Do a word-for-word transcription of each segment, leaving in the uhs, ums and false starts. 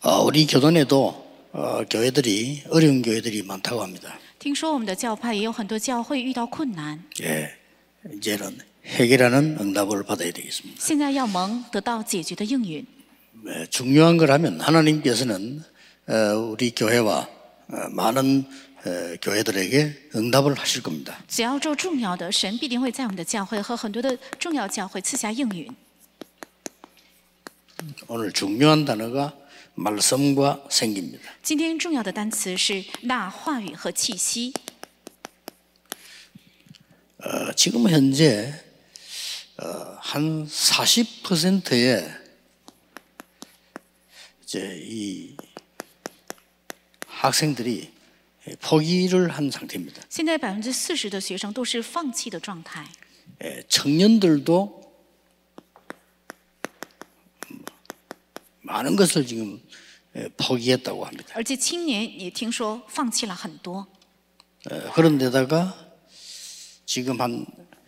어, 우리 교단에도 어, 교회들이 어려운 교회들이 많다고 합니다. 听说我们的教派也有很多教会遇到困难， 예, 이제는 해결하는 응답을 받아야 되겠습니다. 现在要蒙得到解决的应允。 예, 중요한 거라면 하나님께서는 어, 우리 교회와 어, 많은 어, 교회들에게 응답을 하실 겁니다. 只要做重要的，神必定会在我们的教会和很多的重要教会赐下应允。 오늘 중요한 단어가 말씀과 생기입니다. 今天重要的单词是那话语和气息。 어, 지금 현재 어, 한 사십 퍼센트의 이제 이 학생들이 포기를 한 상태입니다. 现在百分之四十的学生都是放弃的状态， 예, 청년들도 많은 것을 지금 예, 포기했다고 합니다. 而且青年也听说放弃了很多。 어, 그런데다가 지금 한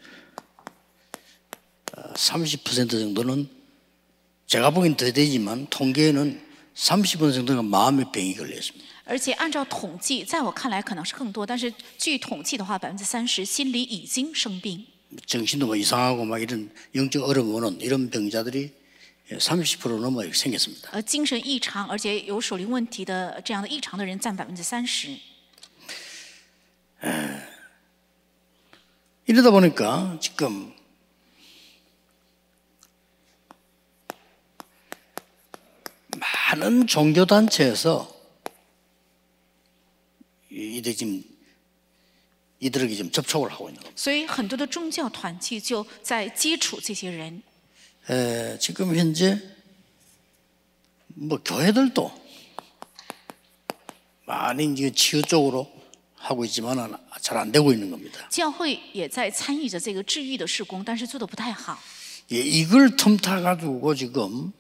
삼십 퍼센트 정도는 제가 보기엔 더 되지만 통계에는 삼십 퍼센트 정도가 마음의 병이 걸렸습니다. 而且按照统计，在我看来可能是更多，但是据统计的话，百分之三十心里已经生病。 정신도 뭐 이상하고 막 이런 영적 어려움 오는 이런 병자들이 삼십 퍼센트 넘어 생겼습니다. 而精神异常，而且有手灵问题的这样的异常的人占百分之三十。 이러다 보니까 지금 많은 종교단체에서 이들 지금 이들에게 지금 접촉을 하고 있는 겁니다. 所以很多的宗教团体就在接触这些人。 에, 지금 현재 뭐 교회들도 많이 이제 치유 쪽으로 하고 있지만 잘 안 되고 있는 겁니다. 教会也在参与着这个治愈的事工，但是做得不太好。 예, 이걸 틈타 가지고 지금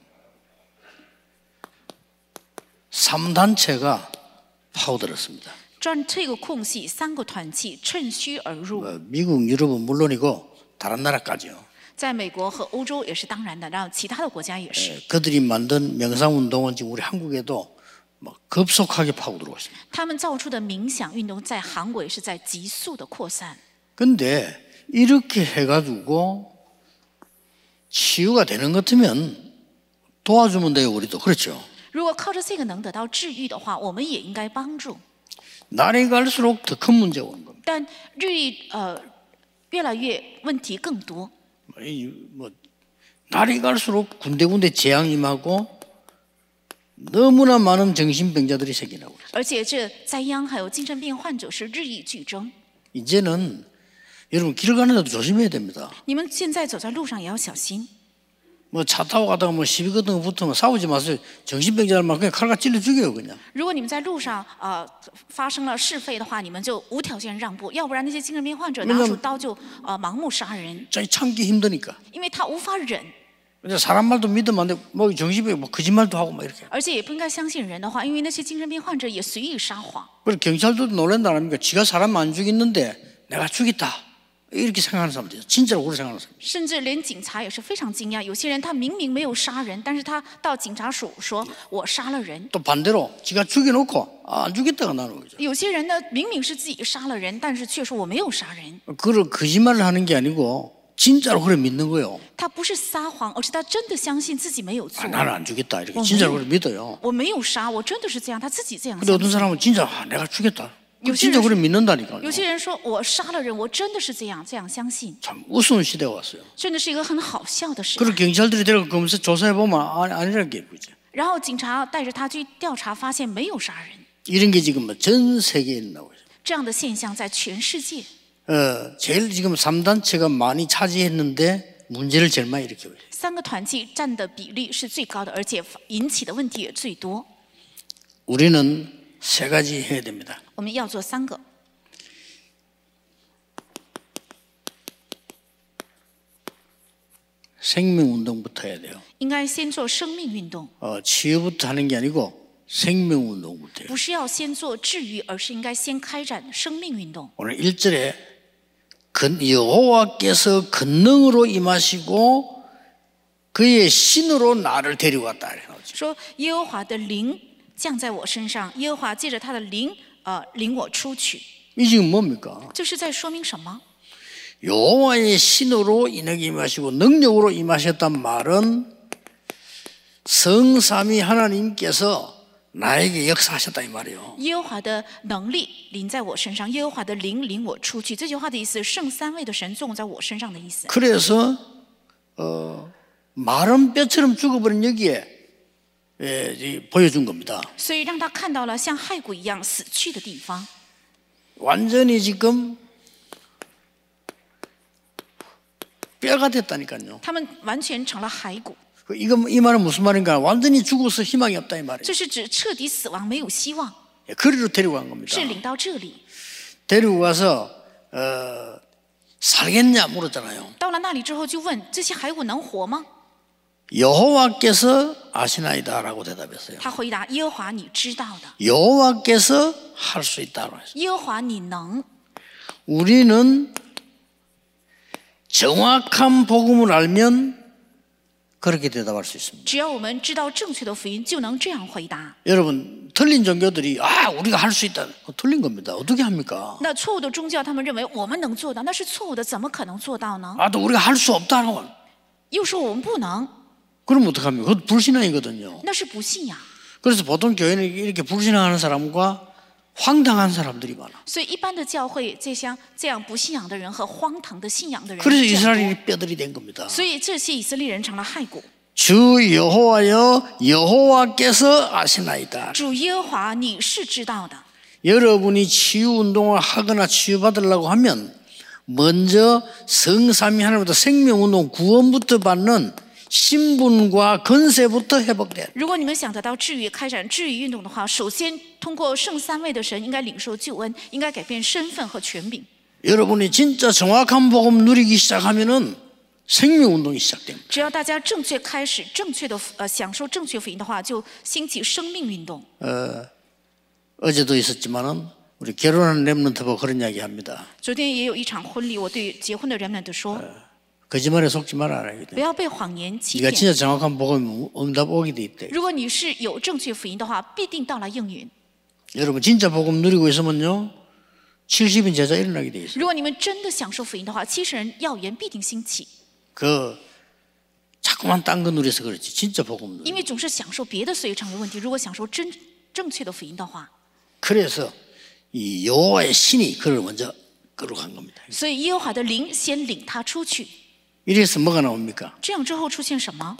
삼 단체가 파고들었습니다. 赚这个空隙，三个团体趁虚而入。 뭐 미국, 유럽은 물론이고 다른 나라까지요. 在美国和欧洲也是当然的，然后其他的国家也是。 예, 그들이 만든 명상운동은 지금 우리 한국에도 막 급속하게 파고들고 있습니다. 他们造出的冥想运动在韩国也是在急速的扩散。 근데 이렇게 해가지고 치유가 되는 것 같으면 도와주면 돼요, 우리도. 그렇죠? 如果靠着这个能得到治愈的话，我们也应该帮助。 날이 갈수록 더 큰 문제가 오는 겁니다. 但日益呃越来越问题更多， 이, 뭐, 날이 갈수록 군데군데 재앙이 임하고 너무나 많은 정신병자들이 생기나고 그래요. 而且这灾殃还有精神病患者是日益剧增。 이제는 여러분 길 가는 데도 조심해야 됩니다. 你们现在走在路上也要小心。 뭐 차 타고 가다가 뭐 시비 같은 거 붙으면 싸우지 마세요. 정신병자들만 그냥 칼과 찔러 죽여요 그냥. 如果你们在路上呃发生了是非的话，你们就无条件让步，要不然那些精神病患者拿出刀就呃盲目杀人， 자기 참기 힘드니까. 因为他无法忍， 근데 사람 말도 믿으면 안 돼. 뭐 정신병 뭐 거짓말도 하고 막 이렇게. 而且也不应该相信人的话，因为那些精神病患者也随意撒谎。 그리고 경찰도 놀란다 아닙니까? 지가 사람 안 죽였는데 내가 죽였다. 이렇게 생각하는 사람들이 진짜로 그렇게 생각하는 사람. 甚至连警察也是非常惊讶，有些人他明明没有杀人，但是他到警察署说我杀了人。 또 반대로 지가 죽여놓고 아, 안 죽였다가 나는 거죠. 有些人呢，明明是自己杀了人，但是却说我没有杀人。 그걸 거짓말을 하는 게 아니고 진짜로 그래 믿는 거예요. 他不是撒谎，而是他真的相信自己没有做。 아, 나는 안 죽였다 이렇게 어, 진짜로 뭐. 그래 믿어요. 我没有杀，我真的是这样，他自己这样 근데 想。 어떤 사람은 진짜 아, 내가 죽였다. 요새는- 진짜 그래 믿는다니까요. 有些人说我杀了人，我真的是这样这样相信， 참 우스운 시대가 왔어요. 真的是一个很好笑的事情。 그리고 경찰들이 데려가 검사 조사해 보면 아니, 아니라는 게 그죠. 然后警察带着他去调查，发现没有杀人。 이런 게 지금 전 세계에 있나고 있어요. 这样的现象在全世界， 어, 제일 지금 삼 단체가 많이 차지했는데 문제를 제일 많이 일으키고 있어요. 三个团体占的比例是最高的，而且引起的问题也最多。 우리는 세 가지 해야 됩니다. 我们要做三个， 생명운동부터 해야 돼요. 应该先做生命运动， 어, 치유부터 하는 게 아니고 생명운동부터 해요. 不是要先做治愈，而是应该先开展生命运动。 오늘 일 절에 여호와께서 권능으로 임하시고 그의 신으로 나를 데려갔다. 说耶和华的灵降在我身上，耶和华借着他的灵，呃，领我出去。 이 지금 뭡니까? 这是在说明什么？ 여호와의 신으로 인하게 임하시고 능력으로 임하셨단 말은 성삼위 하나님께서 나에게 역사하셨다 이 말이에요. 耶和华的能力临在我身上，耶和华的灵领我出去。这句话的意思，圣三位的神作用在我身上的意思。 그래서 어, 마른 뼈처럼 죽어버린 여기에 예, 이, 보여준 겁니다. 所以让他看到了像骸骨一样死去的地方。 완전히 지금 뼈가 됐다니까요. 他们完全成了骸骨。 이거 이 말은 무슨 말인가? 완전히 죽어서 희망이 없다 이 말이에요. 这是指彻底死亡，没有希望， 거리로 데리고 간 겁니다. 是领到这里。 데리고 가서 어, 살겠냐 물었잖아요. 到了那里之后，就问这些骸骨能活吗？ 여호와께서 아시나이다라고 대답했어요. 他回答：耶和华你知道的， 여호와께서 할 수 있다고 했어요. 耶和华你能。 우리는 정확한 복음을 알면 그렇게 대답할 수 있습니다. 只要我们知道正确的福音，就能这样回答。 여러분 틀린 종교들이 아 우리가 할 수 있다. 틀린 겁니다. 어떻게 합니까? 那错误的宗教，他们认为我们能做到，那是错误的，怎么可能做到呢？ 아 또 우리가 할 수 없다고. 又说我们不能， 그럼 어떡합니까? 그것도 불신앙이거든요. 那是不信仰。 그래서 보통 교회는 이렇게 불신앙하는 사람과 황당한 사람들이 많아. 所以一般的教会，这像这样不信仰的人和荒唐的信仰的人 그래서 这样多， 이스라엘이 뼈들이 된 겁니다. 所以这些以色列人成了骸骨。 주 여호와여 여호와께서 아시나이다. 主耶和华，你是知道的。 여러분이 치유 운동을 하거나 치유받으려고 하면 먼저 성삼위 하나님부터 생명 운동 구원부터 받는 신분과 건세부터 회복돼야 돼. 如果你们想得到治愈、开展治愈运动的话，首先通过圣三位的神，应该领受救恩，应该改变身份和权柄。 여러분이 진짜 정확한 복음 누리기 시작하면은 생명 운동이 시작됩니다. 只要大家正确开始、正确的呃享受正确福音的话，就兴起生命运动。 어, 어제도 있었지만은 우리 결혼한 렘넌트 보고 그런 이야기 합니다. 昨天也有一场婚礼，我对结婚的人们都说， 거짓말에 속지 말아라. 不要被谎言欺 네가 骗。 진짜 정확한 복음 응답 오게 돼 있대. 如果你是有正确福音的话，必定到来应允。 여러분 진짜 복음 누리고 있으면요 칠십 인 제자 일어나게 돼 있어요. 如果你们真的享受福音的话，七十人耀言必定兴起。 그 자꾸만 딴 거 누려서 그렇지 진짜 복음 누리. 因为总是享受别的，所以成为问题。如果享受真正确的福音的话， 그래서 이 여호와의 신이 그를 먼저 끌어간 겁니다. 所以耶和华的灵先领他出去。 이래서 뭐가 나옵니까? 这样之后出现什么？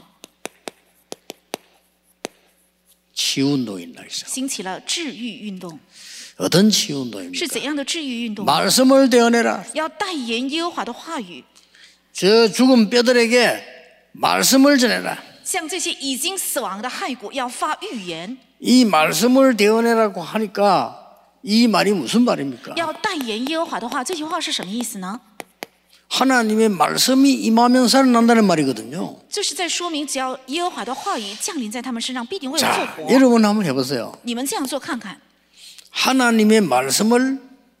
치유 운동이 나기 시작. 兴起了治愈运动。 어떤 치유 是 운동입니까? 怎样的治愈运动？ 말씀을 대언해라. 要代言耶和华的话语， 저 죽은 뼈들에게 말씀을 전해라. 向这些已经死亡的骸骨要发预言。 이 말씀을 대언해라고 하니까 이 말이 무슨 말입니까? 要代言耶和华的话，这句话是什么意思呢？ 하나님의 말씀이 임하면 살아난다는 말이거든요. 这是在说明，只要耶和华的话语降临在他们身上，必定会有复 자, 活。 여러분 한번 해보세요. 你们这样做看看， 하나님의 말씀을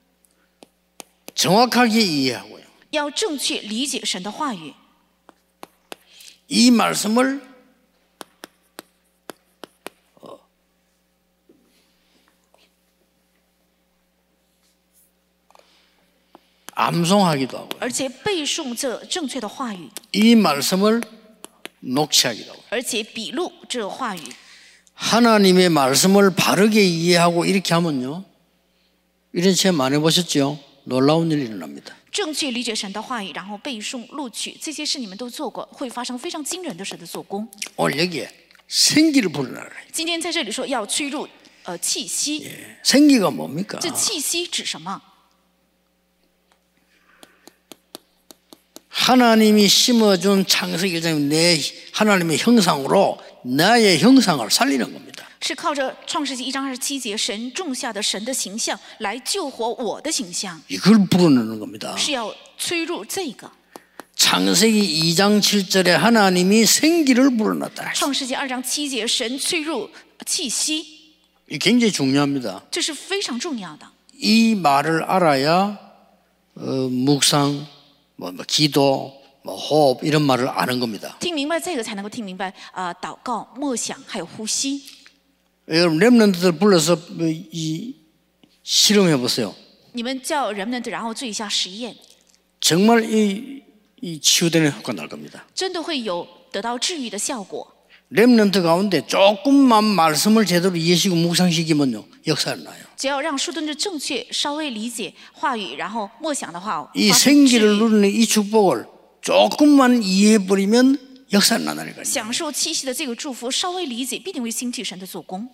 정확하게 이해하고요. 要正确理解神的话语， 이 말씀을 어, 암송하기도 하고요. 而且背诵这正确的话语， 이 말씀을 녹취하기도 하고요. 而且笔录这话语。 하나님의 말씀을 바르게 이해하고 이렇게 하면요. 이런 체험 안 해보셨죠? 놀라운 일이 일어납니다. 正确理解神的话语，然后背诵、录取，这些事你们都做过，会发生非常惊人的神的做工。 오늘 여기에 생기를 불어넣어라. 今天在这里说要吹入呃气息， 생기가 뭡니까? 这气息指什么？ 하나님이 심어준 창세기 일 장에 내 하나님의 형상으로 나의 형상을 살리는 겁니다. 是靠着创世纪一章二十七节神种下的神的形象来救活我的形象， 이걸 불어넣는 겁니다. 是要吹入这个。 창세기 이 장 칠 절에 하나님이 생기를 불어넣었다. 创世纪二章七节神吹入气息， 이 굉장히 중요합니다. 这是非常重要的。 이 말을 알아야 어, 묵상, 뭐, 뭐 기도, 뭐 호흡 이런 말을 아는 겁니다. 听明白这个才能够听明白啊、呃祷告、默想还有呼吸。 여러분 렘넌트들 불러서 이 실험해 보세요. 你们叫人们，然后做一下实验， 정말 이, 이 치유되는 효과 날 겁니다. 真的会有得到治愈的效果。 렘넌트 가운데 조금만 말씀을 제대로 이해시키고 묵상시키면요 역사를 나요. 只要让书敦的正确稍微理解话语，然后默想的话， 이 发生治 생기를 愈 누리는 이 축복을 조금만 이해해버리면 역사를 나다니까요. 享受气息的这个祝福，稍微理解，必定会兴起神的做工。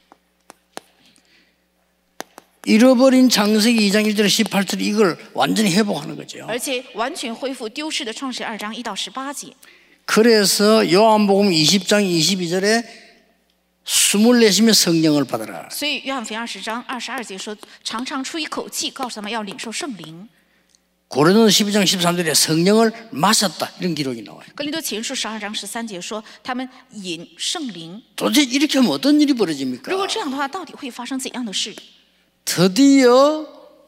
잃어버린 창세기 이 장 일 절 십팔 절 이걸 완전히 회복하는 거죠. 而且完全恢复丢失的创世二章一到十八节。 그래서 요한복음 이십 장 이십이 절에 숨을 내쉬며 성령을 받아라. 所以约翰福音二十章二十二节说，常常出一口气，告诉他们要领受圣灵。 고린도서 십이 장 십삼 절에 성령을 마셨다 이런 기록이 나와요. 哥林多前书十二章十三节说，他们饮圣灵。 도대체 이렇게 하면 어떤 일이 벌어집니까? 如果这样的话，到底会发生怎样的事？ 드디어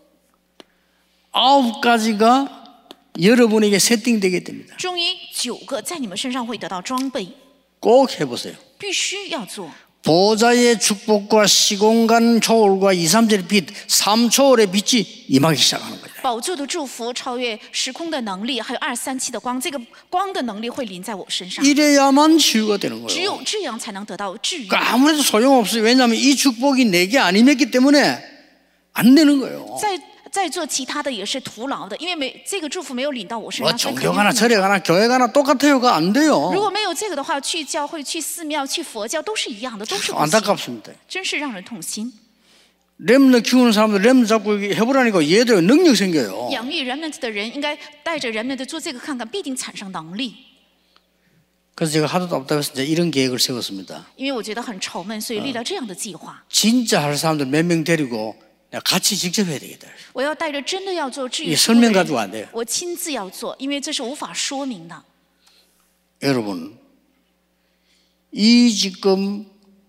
아홉 가지가 여러분에게 세팅되게 됩니다. 终于九个在你们身上会得到装备， 꼭 해보세요. 必须要做。 보좌의 축복과 시공간 초월과 이, 삼 절의 빛, 삼 초월의 빛이 임하기 시작하는 거예요. 宝座的祝福超越时空的能力，还有二三七的光，这个光的能力会临在我身上。 이래야만 치유가 되는 只 거예요. 有这样才能得到治愈。 그러니까 아무래도 소용없어요. 왜냐하면 이 축복이 내게 안 임했기 때문에 안 되는 거예요. 再再做其他的也是徒劳的，因为没这个祝福没有领到我身 뭐 上。所以肯 종교 定 가나 不能 절에 가나 교회 가나 똑같아요가 안 돼요. 如果没有这个的话，去教会、去寺庙、去佛教都是一样的，都是不行， 안타깝습니다. 真是让人痛心。 렘너 키우는 사람들 렘너 잡고 해보라니까 얘들 능력 생겨요. 养育人们的人应该带着人们的做这个看看，必定产生能力。 그래서 제가 하도 답답해서 이제 이런 계획을 세웠습니다. 因为我觉得很愁闷，所以立了这样的计划。 진짜 할 사람들 몇 명 데리고 내가 같이 직접 해야 되겠다. 我要带着真的要做治愈 이 师的 설명 人 가지고 안 돼요. 我亲自要做，因为这是无法说明的。 여러분, 이 지금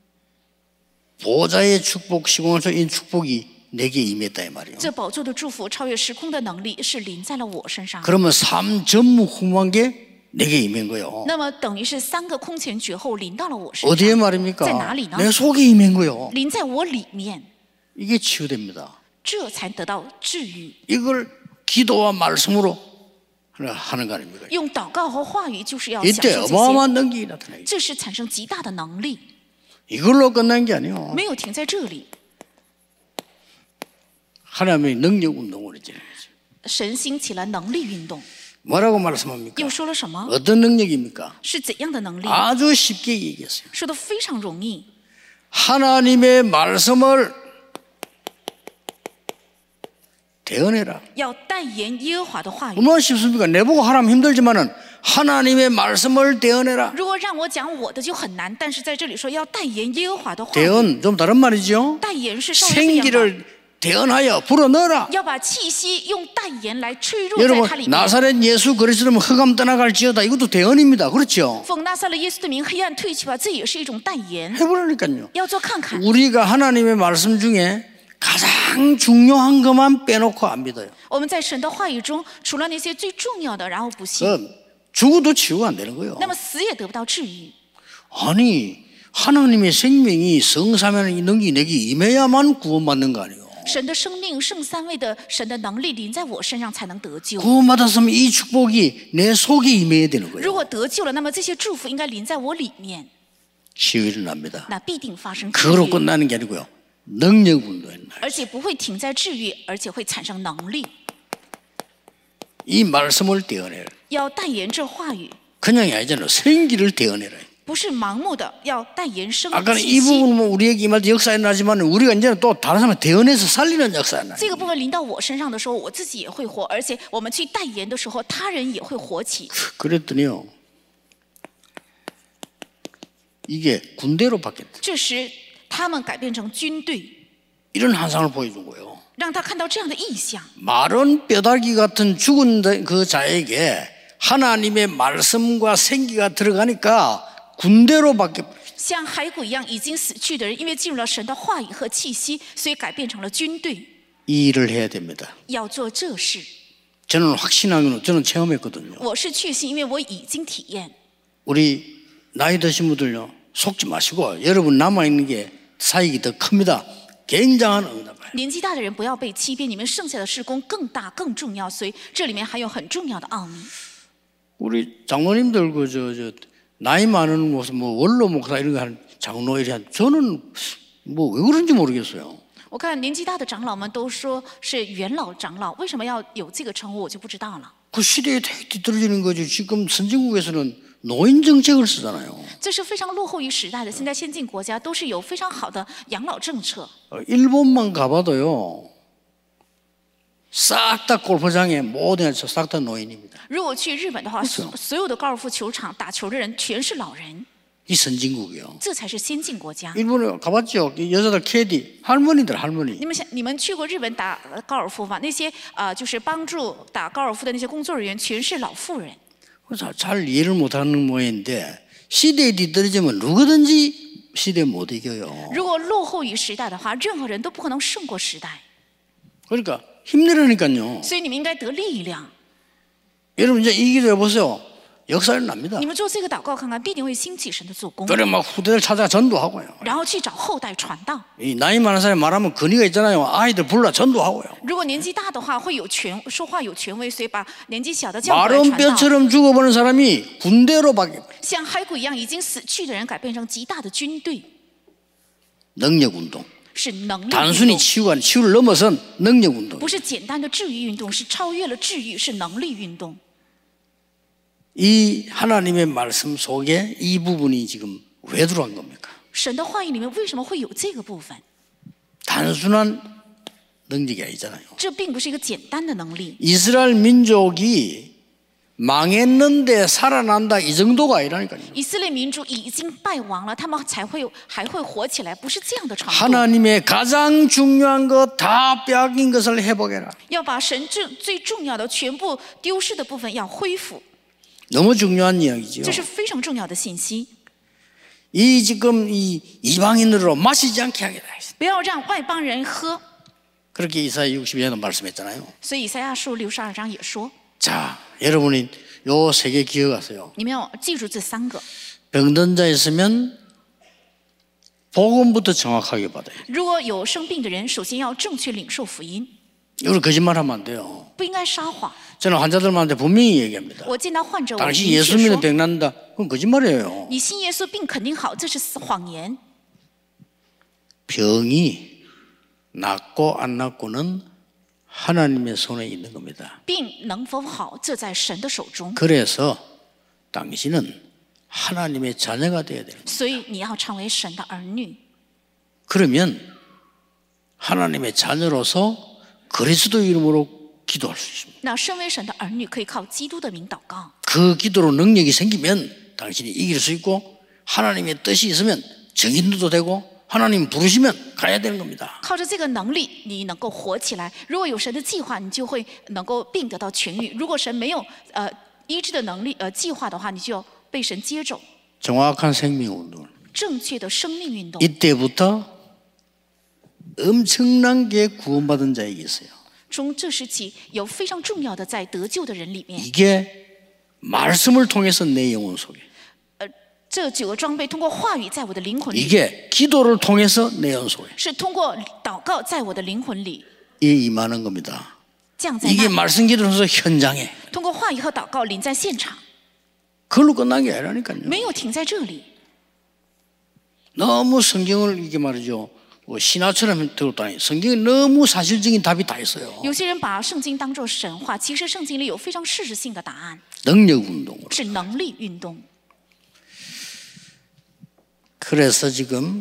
보좌의 축복, 시공에서인 축복이 내게 임했다 이 말이에요. 这宝座的祝福超越时空的能力是临在了我身上。 그러면 삶 전무후무한 게 내게 임한 거예요. 那么等于是三个空前绝后临到了我身 어디에 上， 말입니까? 在哪里呢？ 내 속에 임한 거예요. 临在我里面， 이게 치유됩니다. 这才得到治愈。 이걸 기도와 말씀으로 하는 거 아닙니까? 用祷告和话语就是要享 이때 受这些， 어마어마한 능력이 나타나요. 这是产生极大的能力， 이걸로 끝난 게 아니에요. 没有停在这里。 하나님의 능력 운동을 이제 神兴起了能力运动， 뭐라고 말씀합니까? 又说了什么？ 어떤 능력입니까? 是怎样的能力？ 아주 쉽게 얘기했어요. 说的非常容易， 하나님의 말씀을 대언해라. 要代言耶和华的话语。 얼마나 쉽습니까? 내보고 하라면 힘들지만은 하나님의 말씀을 대언해라. 如果让我讲我的就很难，但是在这里说要代言耶和华的话语。 대언 좀 다른 말이죠. 代言是稍微不一样的， 생기를 대언하여 불어넣어라. 要把气息用代言来吹入在 여러분 它里面。 나사렛 예수 그리스도면 흑암 떠나갈지어다. 이것도 대언입니다. 그렇죠? 奉拿撒勒耶稣的名，黑暗退去吧，这也是一种代言。 해보라니까요. 要做看看， 우리가 하나님의 말씀 중에 가장 중요한 것만 빼놓고 안 믿어요. 我们在神的话语中，除了那些最重要的，然后不信， 그 죽어도 치유가 안 되는 거예요. 那么死也得不到治愈。 아니 하나님의 생명이 성삼위하는 이 능력이 내게 임해야만 구원받는 거 아니에요. 神的生命、圣三位的神的能力临在我身上，才能得救。 구원받았으면 이 축복이 내 속에 임해야 되는 如 거예요. 果得救了，那么这些祝福应该临在我里面， 치유 일어납니다. 那必定发生治 그거로 愈， 끝나는 게 아니고요. 능력 운동에 날. 而且不会停在治愈，而且会产生能力。 이 말씀을 대언해라. 要代言这话语， 그냥이 아니잖아요. 생기를 대언해라. 不是盲目的，要代言生 아까는 气 이 息。 부분은 뭐 우리에게 임할 때 역사에 나지만 우리가 이제는 또 다른 사람 대언해서 살리는 역사에 나. 这个部分临到我身上的时候，我自己也会活，而且我们去代言的时候，他人也会活起。 그랬더니요. 이게 군대로 바뀌었다. 这时，他们改变成军队， 이런 환상을 보여준 거예요. 让他看到这样的意象。 마른 뼈다귀 같은 죽은 그 자에게 하나님의 말씀과 생기가 들어가니까 군대로 바뀌어. 像骸骨一样已经死去的人，因为进入了神的话语和气息，所以改变成了军队。 이 일을 해야 됩니다. 要做这事， 저는 확신하기는 저는 체험했거든요. 我是确信，因为我已经体验。 우리 나이 드신 분들요 속지 마시고 여러분 남아 있는 게 사역이 더 큽니다. 굉장한 응답. 年纪大的人不要被欺骗，你们剩下的事工更大更重要，所以这里面还有很重要的奥秘。 우리 장로님들 그 저 저 나이 많은 무슨 뭐 원로 목사 이런 거 하는 장로 이런 저는 뭐 왜 그런지 모르겠어요. 我看年纪大的长老们都说是元老长老，为什么要有这个称呼，我就不知道了。 그 시대에 되게 뒤떨어지는 거죠. 지금 선진국에서는 노인 정책을 쓰잖아요. 这是非常落后于时代的，现在先进国家都是有非常好的养老政策。 어, 일본만 가봐도요. 싹 다 골프장에 모든 싹 다 노인입니다. 如果去日本的话，所所有的高尔夫球场打球的人全是老人， 이 선진국이요. 这才是先进国家。 일본에 가봤죠. 여자들 캐디 할머니들 할머니. 你们想，你们去过日本打高尔夫吗？那些呃，就是帮助打高尔夫的那些工作人员，全是老妇人。 잘, 잘 이해를 못하는 모양인데 시대에 뒤떨어지면 누구든지 시대에 못 이겨요. 如果落后于时代的话，任何人都不可能胜过时代。 그러니까 힘내라니까요. 所以你们应该得力量。 여러분 이제 이 기도 해보세요. 역사를 납니다. 你们做这个祷告看看，必定会兴起神的做工， 그래 막 후대들 찾아 전도하고요. 然后去找后代传道。 이 나이 많은 사람이 말하면 권위가 있잖아요. 아이들 불러 전도하고요. 如果年纪大的话，会有权说话有权威，所以把年纪小的叫过来 마른 传道。 뼈처럼 죽어버린 사람이 군대로 바뀌고 像骸骨一样已经死去的人，改变成极大的军队， 능력 운동. 是能力运 단순히 动， 치유가 치유를 넘어선 능력 운동. 不是简单的治愈运动，是超越了治愈，是能力运动。 이 하나님의 말씀 속에 이 부분이 지금 왜 들어간 겁니까? 神的话语里面为什么会有这个部分？ 단순한 능력이 아니잖아요. 这并不是一个简单的能力。 이스라엘 민족이 망했는데 살아난다 이 정도가 아니라니까요. 以色列民族已经败亡了，他们才会还会活起来，不是这样的程度。 하나님의 가장 중요한 것 다 빼앗긴 것을 회복해라. 要把神最最重要的全部丢失的部分要恢复， 너무 중요한 이야기죠. 这是非常重要的信息。 이 지금 이 이방인으로 마시지 않게 하겠다. 不要让外邦人喝。 그렇게 이사야 육십이 년도 말씀했잖아요. 所以以赛亚书六十二章也说， 자, 여러분이 요 세 개 기억하세요. 你们要记住这三个。 병든 자 있으면 복음부터 정확하게 받아요. 如果有生病的人，首先要正确领受福音， 이걸 거짓말하면 안 돼요. 不应该撒谎。 저는 환자들한테 분명히 얘기합니다. 我见到患者，我 당신 明 예수 确 믿는 说， 병 난다. 그건 거짓말이에요. 你信耶稣病肯定好，这是谎言。 병이 낫고 안 낫고는 하나님의 손에 있는 겁니다. 病能否好，这在神的手中。 그래서 당신은 하나님의 자녀가 되어야 돼요. 所以你要成为神的儿女， 그러면 하나님의 자녀로서 그리스도 이름으로 기도할 수 있습니다. 那身为神的儿女，可以靠基督的名祷告。 그 기도로 능력이 생기면 당신이 이길 수 있고 하나님의 뜻이 있으면 정인도 되고 하나님 부르시면 가야 되는 겁니다. 靠着这个能力，你能够活起来。如果有神的计划，你就会能够病得到痊愈；如果神没有呃医治的能力呃计划的话，你就要被神接走。 정확한 생명운동. 正确的生命运动， 이때부터 엄청난 게 구원받은 자에게 있어요. 从这时起，有非常重要的在得救的人里面， 이게 말씀을 통해서 내 영혼 속에, 这九个装备通过话语在我的灵魂里， 이게 기도를 통해서 내 영혼 속에 是通过祷告在我的灵魂里 이 임하는 겁니다. 降在 이게 那， 말씀 기도로서 현장에 通过话语和祷告临在现场， 그걸로 끝난 게 아니라니까요. 没有停在这里。 너무 성경을 이게 말이죠. 뭐 신화처럼 들었다니 성경에 너무 사실적인 답이 다 있어요. 有些人把圣经当作神话，其实圣经里有非常事实性的答案， 능력 운동으로. 是能力运动。 그래서 지금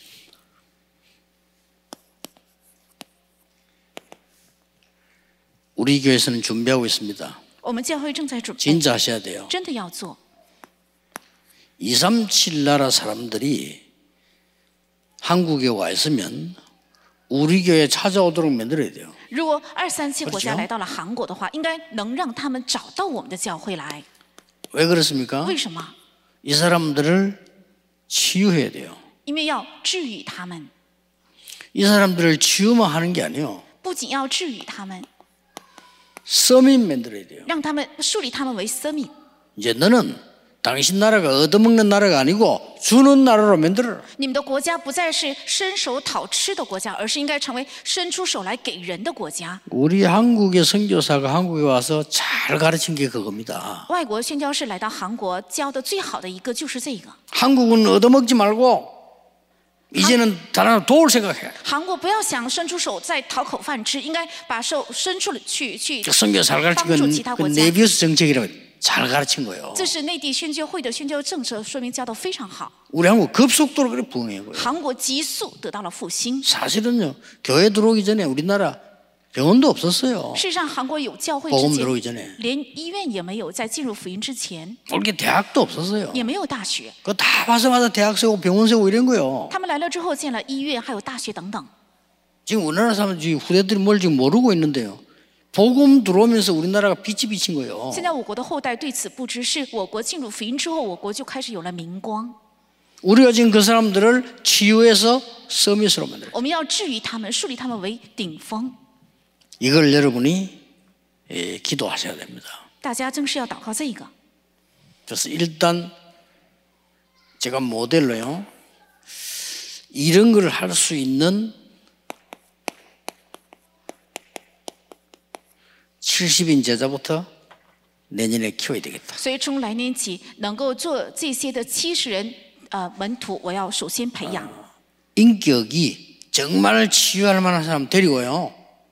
우리 교회에서는 준비하고 있습니다. 我们教会正在准备， 진짜 하셔야 돼요. 真的要做。 이삼칠 나라 사람들이 한국에 와 있으면 우리 교회에 찾아오도록 만들어야 돼요. 如果二三七国家 그렇죠 来到了韩国的话，应该能让他们找到我们的教会来。 왜 그렇습니까? 为什么？ 이 사람들을 치유해야 돼요. 因为要治愈他们， 이 사람들을 치유만 하는 게 아니에요. 不仅要治愈他们， 서민 만들어야 돼요. 让他们树立他们为生命。 이제 너는 당신 나라가 얻어먹는 나라가 아니고 주는 나라로 만들어라. 你们的国家不再是伸手讨吃的国家，而是应该成为伸出手来给人的国家。 우리 한국의 선교사가 한국에 와서 잘 가르친 게 그겁니다. 外国宣教士来到韩国教的最好的一个就是这个。 한국은 얻어먹지 말고 이제는 다른 도울 생각해. 韩国不要想伸出手再讨口饭吃，应该把手伸出去去 선교 잘 가르친 帮助其他 건 国家。 네비우스 정책이라고 잘 가르친 거예요. 这是内地宣教会的宣教政策，说明教导非常好。 우리 한국 급속도로 그렇게 부흥해 거예요. 韩国急速得到了复兴。 사실은요, 교회 들어오기 전에 우리나라 병원도 없었어요. 事实上，韩国有教会 복음 之 들어오기 前， 전에 连医院也没有，在进入福音之前 그렇게 대학도 없었어요. 也没有大学。 그거 다 와서마다 대학 세우고 병원 세우고 이런 거예요. 他们来了之后建了医院，还有大学等等。 지금 우리나라 사람들이 후대들이 뭘 지금 모르고 있는데요. 복음 들어오면서 우리나라가 빛이 비친 거예요. 现在我国的后代对此不知，是我国进入福音之后，我国就开始有了明光。 우리가 지금 그 사람들을 치유해서 서밋으로 만들어요. 我们要治愈他们，树立他们为顶峰。 이걸 여러분이 예, 기도하셔야 됩니다. 大家真是要祷告这个。 그래서 일단 제가 모델로요, 이런 걸 할 수 있는 칠십인 제자부터 내년에 키워야 되겠다. 所以从来年起，能够做这些的七十人呃门徒，我要首先培养。 인격이 정말 치유할 만한 사람 데리고요,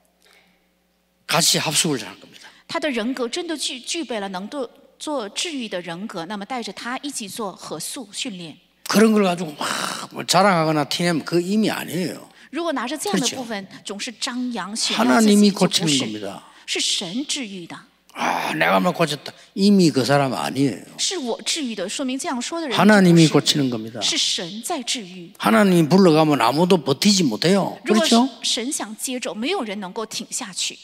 같이 합숙을 잘 할 겁니다. 他的人格真的具具备了能够做治愈的人格，那么带着他一起做合宿训练。 그런 걸 가지고 막 뭐 자랑하거나 티내면 그 의미 아니에요. 如果拿着这样的 그렇죠 部分总是张扬炫耀自 하나님이 己，就不 고치는 是， 겁니다. 是神治愈的， 아, 내가 막 고쳤다. 이미 그 사람 아니에요. 是我治愈的，说明这样说的人 하나님이 就不是 고치는 겁니다. 是神在治愈。 하나님 불러가면 아무도 버티지 못해요. 如果 그렇죠? 神想接着，没有人能够挺下去。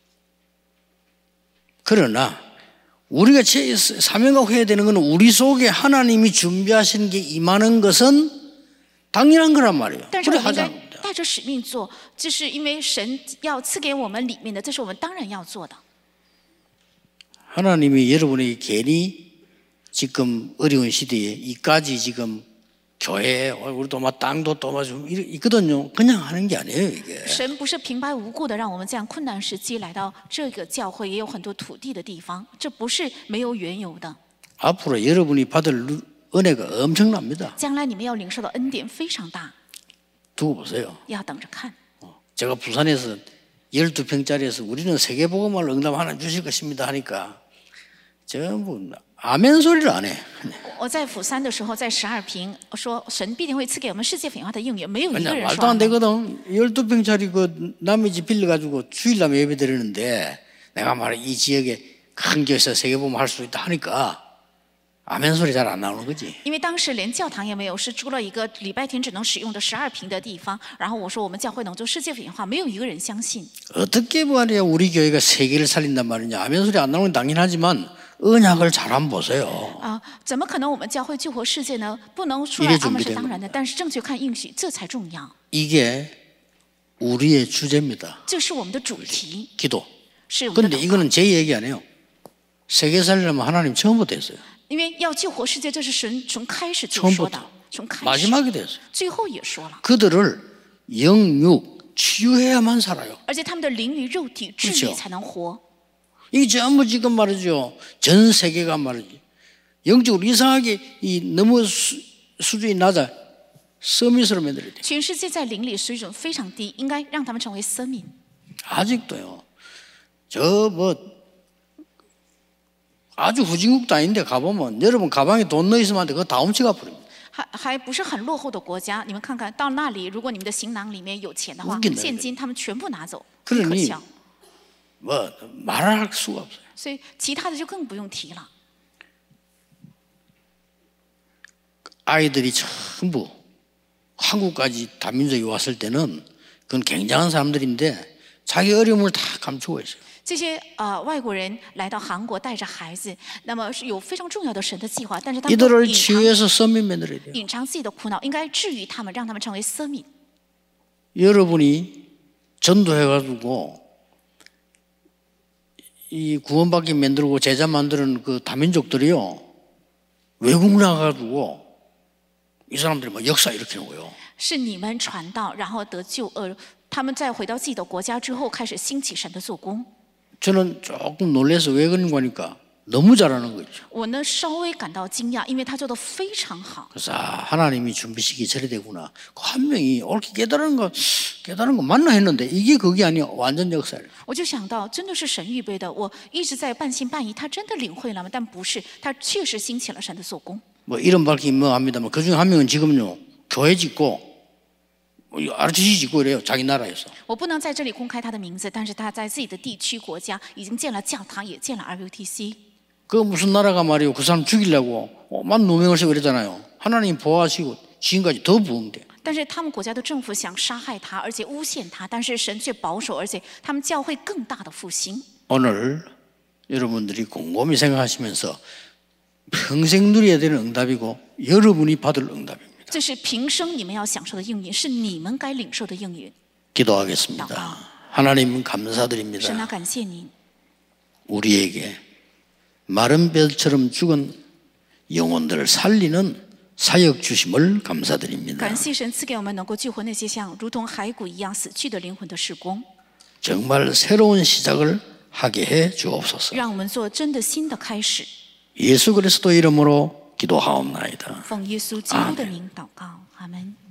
그러나 우리가 제 사명하고 해야 되는 것은 우리 속에 하나님이 준비하신 게 임하는 것은 당연한 거란 말이에요. 但是我 그래 们应 하자. 该带着使命做，就是因为神要赐给我们里面的，这是我们当然要做的。 하나님이 여러분에게 괜히 지금 어려운 시대에 이까지 지금 교회 우리도 막 땅도 도와주고 있거든요. 그냥 하는 게 아니에요, 이게. 神不是平白无故的让我们这样困难时期来到这个教会，也有很多土地的地方，这不是没有缘由的。 앞으로 여러분이 받을 은혜가 엄청납니다. 将来你们要领受的恩典非常大， 두고 보세요. 要等着看。 제가 부산에서 열두 평짜리에서 우리는 세계복음을 응답 하나 주실 것입니다 하니까 전부 아멘 소리를 안 해. 我在釜山的时候，在十二平说神必定会赐给我们世界粉化的应允，没有一个 그냥 人 말도 说 안 阿门。 되거든. 열두 평짜리 그 남의 집 빌려가지고 주일날 예배 드리는데 내가 말해 이 지역에 큰 교회에서 세계복음 할 수 있다 하니까 아멘 소리 잘 안 나오는 거지. 因为当时连教堂也没有，是租了一个礼拜天只能使用的十二平的地方。然后我说我们教会能做世界粉化，没有一个人相信。 어떻게 말이야 우리 교회가 세계를 살린단 말이냐. 아멘 소리 안 나오는 건 당연하지만 언약을 잘 한번 보세요. 啊，怎么可能我们教会救活世界呢？不能出 이래 来阿门是 준비된 当然的，但是正确看应许，这才重要。 이게 우리의 주제입니다. 这是我们的主题， 기도. 是我们的 근데 祷告。 이거는 제 얘기 아니에요. 세계 살리려면 하나님 처음부터 했어요. 因为要救活世界，这是神从开始就说的 처음부터 ， 从开始， 마지막에 됐어요. 最后也说了。 그들을 영육 치유해야만 살아요. 而且他们的灵与肉体治 그렇죠 愈才能活。 이게 전부 지금 말이죠. 전 세계가 말이지. 영적으로 이상하게 이 너무 수, 수준이 낮아. 서밋으로 만들어야 돼. 全世界在灵里水准非常低，应该让他们成为生命。 아직도요. 저 뭐 아주 후진국도 아닌데 가보면 여러분 가방에 돈 넣어 있으면 안 돼. 그거 다 훔쳐가 버립니다. 还还不是很落后的国家，你们看看到那里，如果你们的行囊里面有钱的话 웃긴다 ， 现金他们全部拿走，很可 그러니 笑。 뭐 말할 수가 없어요. 所以其他的就更不用提了。 아이들이 전부 한국까지 다민족이 왔을 때는 그건 굉장한 사람들인데 자기 어려움을 다 감추고 있어요. 这些呃外国人来到韩国带着孩子，那么是有非常重要的神的计划，但是他们都 이들을 隐藏 치유해서 서밋 만들어야 돼요. 隐藏自己的苦恼，应该治愈他们，让他们成为生命。 여러분이 전도해가지고 이 구원받게 만들고 제자 만드는 그 다민족들이요 외국 나가가지고 이 사람들이 막 역사 일으키는 거예요. 是你们传道，然后得救恩，他们在回到自己的国家之后，开始兴起神的做工。 저는 조금 놀라서 왜 그런가 하니까 너무 잘하는 거죠. 我呢稍微感到惊讶，因为他做得非常好。 그래서 아, 하나님이 준비시기 저래되구나. 그 한 명이 옳게 깨달은 거 깨달은 거 맞나 했는데 이게 그게 아니야. 완전 역사예요. 我就想到，真的是神预备的。我一直在半信半疑，他真的领会了吗？但不是，他确实兴起了神的做工。 뭐 이름 밝히 뭐 합니다만 그 중에 한 명은 지금요 교회 짓고 아르티시 짓고 이래요. 자기 나라에서. 我不能在这里公开他的名字，但是他在自己的地区国家已经建了教堂，也建了 R U T C。 그 무슨 나라가 말이요 그 사람 죽이려고 어, 만 누명을 쓰고 이러잖아요. 하나님 보호하시고 지금까지 더 부흥돼. 但是他们国家的政府想杀害他，而且诬陷他，但是神却保守，而且他们教会更大的复兴。 오늘 여러분들이 곰곰이 생각하시면서 평생 누려야 되는 응답이고 여러분이 받을 응답입니다. 这是平生你们要享受的应允，是你们该领受的应允。 기도하겠습니다. 하나님 神 감사드립니다. 啊，感谢您， 우리에게 마른 뼈처럼 죽은 영혼들을 살리는 사역 주심을 감사드립니다. 感谢神赐给我们能够救活那些像如同骸骨一样死去的灵魂的事工， 정말 새로운 시작을 하게 해 주옵소서. 让我们做真的新的开始。 예수 그리스도 이름으로 기도하옵나이다. 奉耶稣基督的名祷告，阿门。